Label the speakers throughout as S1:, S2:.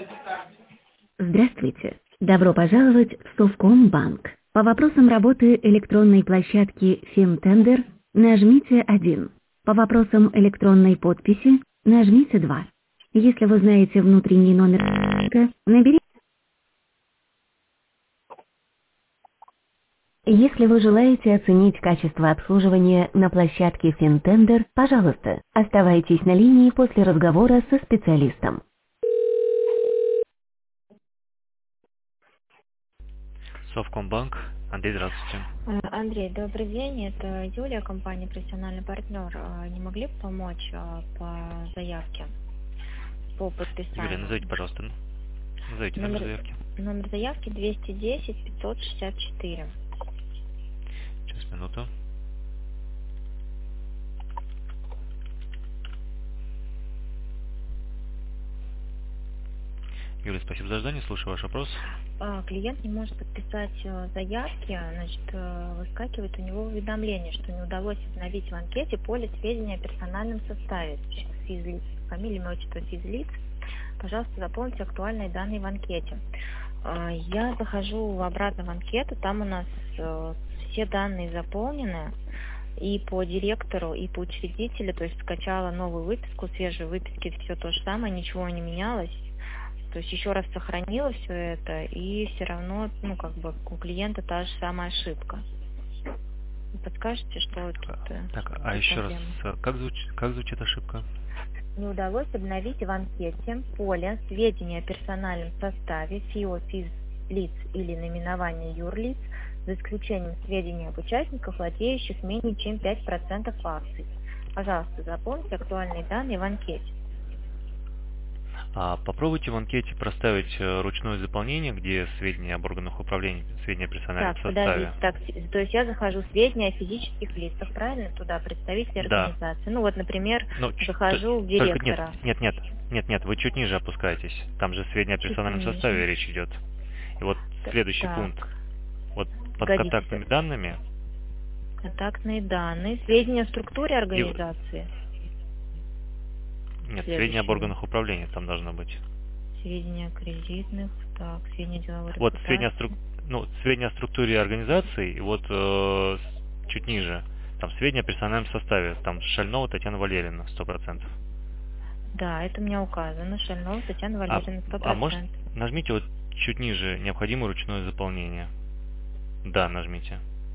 S1: Здравствуйте. Добро пожаловать в Совкомбанк. По вопросам работы электронной площадки FinTender нажмите 1. По вопросам электронной подписи нажмите 2. Если вы знаете внутренний номер банка, наберите. Если вы желаете оценить качество обслуживания на площадке FinTender, пожалуйста, оставайтесь на линии после разговора со специалистом.
S2: Совкомбанк. Андрей, здравствуйте.
S3: Андрей, добрый день. Это Юлия, компания «Профессиональный партнер». Не могли бы помочь по заявке, по подписанию?
S2: Юлия, назовите, пожалуйста. Назовите номер заявки.
S3: Номер заявки 210-564.
S2: Сейчас, минуту. Юлия, спасибо за ожидание. Слушаю ваш вопрос.
S3: Клиент не может подписать заявки, значит, выскакивает у него уведомление, что не удалось обновить в анкете поле сведения о персональном составе. Физлиц, фамилия, имя, отчество физлиц. Пожалуйста, заполните актуальные данные в анкете. Я захожу обратно в анкету, там у нас все данные заполнены. И по директору, и по учредителю, то есть скачала новую выписку, свежие выписки, все то же самое, ничего не менялось. То есть еще раз сохранила все это, и все равно, у клиента та же самая ошибка. Вы подскажете, что тут?
S2: Так, а еще раз, как звучит ошибка?
S3: Не удалось обновить в анкете поле сведения о персональном составе ФИО, физлиц или наименование юрлиц, за исключением сведений об участниках, владеющих менее чем 5% акций. Пожалуйста, заполните актуальные данные в анкете.
S2: Попробуйте в анкете проставить ручное заполнение, где сведения об органах управления, сведения о персональном составе.
S3: То есть я захожу сведения о физических лицах, правильно? Туда представители организации.
S2: Да.
S3: Например, захожу в директора.
S2: Нет, вы чуть ниже опускаетесь. Там же сведения о персональном составе речь идет. И вот следующий пункт. Вот под контактными данными.
S3: Контактные данные. Сведения о структуре организации.
S2: Нет, сведения об органах управления там должно быть.
S3: Сведения о кредитных, сведения о деловой
S2: Вот
S3: репутации.
S2: сведения о структуре организации, и вот чуть ниже, там сведения о персональном составе, там Шальнова Татьяна Валерьевна, 100%.
S3: Да, это у меня указано, Шальнова Татьяна Валерьевна, 100%.
S2: А может, нажмите вот чуть ниже, необходимо ручное заполнение. Да, нажмите.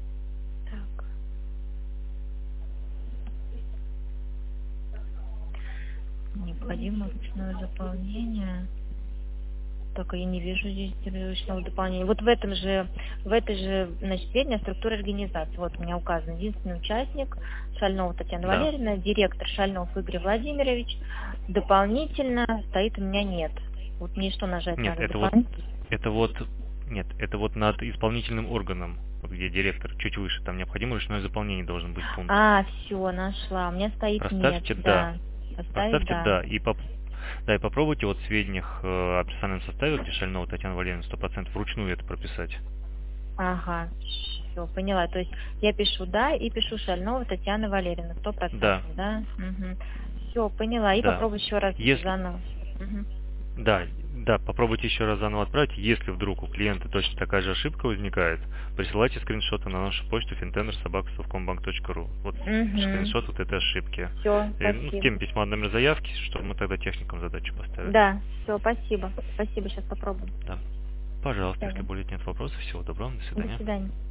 S3: Необходимо ручное заполнение. Только я не вижу здесь ручного дополнения. Вот в этой же, значит, сведения о структуре организации. Вот у меня указан единственный участник, Шальнова Татьяна Валерьевна, директор Шальнов Игорь Владимирович. Дополнительно стоит у меня нет. Вот мне что нажать надо?
S2: Это вот над исполнительным органом, вот где директор, чуть выше, там необходимо ручное заполнение должен быть пункт.
S3: Все, нашла. У меня стоит
S2: Проставьте
S3: нет.
S2: Поставьте да. И попробуйте вот в сведениях о персональном составе, где Шальнова Татьяна Валерьевна 100% вручную это прописать.
S3: Ага, все, поняла. То есть я пишу да и пишу Шальнова Татьяна Валерьевна 100%. Да? Угу. Все, поняла. И попробую еще раз заново. Угу.
S2: Да, попробуйте еще раз заново отправить. Если вдруг у клиента точно такая же ошибка возникает, присылайте скриншоты на нашу почту fintender@совкомбанк.ру. Вот скриншот вот этой ошибки.
S3: Все, спасибо.
S2: С тем письма номер заявки, чтобы мы тогда техникам задачу поставили.
S3: Да, все, спасибо. Спасибо, сейчас попробуем.
S2: Да. Пожалуйста, если более нет вопросов, всего доброго, до свидания.
S3: До свидания.